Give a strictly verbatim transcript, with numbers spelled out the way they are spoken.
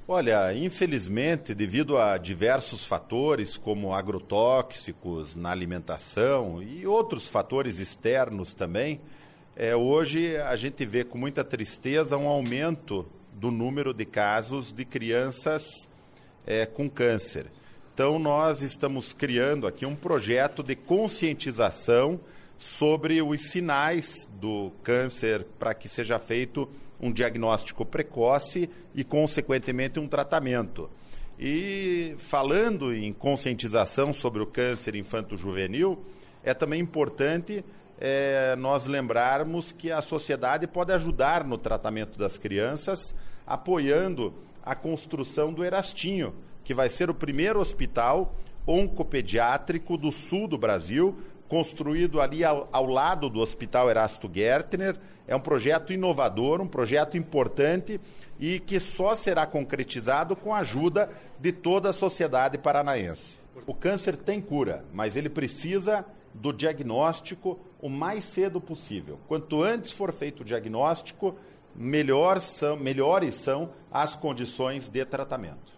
Olha, infelizmente, devido a diversos fatores, como agrotóxicos na alimentação e outros fatores externos também, é, hoje a gente vê com muita tristeza um aumento do número de casos de crianças é, com câncer. Então, nós estamos criando aqui um projeto de conscientização sobre os sinais do câncer para que seja feito um diagnóstico precoce e, consequentemente, um tratamento. E falando em conscientização sobre o câncer infanto-juvenil, é também importante é, nós lembrarmos que a sociedade pode ajudar no tratamento das crianças, apoiando a construção do Erastinho, que vai ser o primeiro hospital oncopediátrico do sul do Brasil, construído ali ao, ao lado do Hospital Erasto Gärtner. É um projeto inovador, um projeto importante e que só será concretizado com a ajuda de toda a sociedade paranaense. O câncer tem cura, mas ele precisa do diagnóstico o mais cedo possível. Quanto antes for feito o diagnóstico, melhor são, melhores são as condições de tratamento.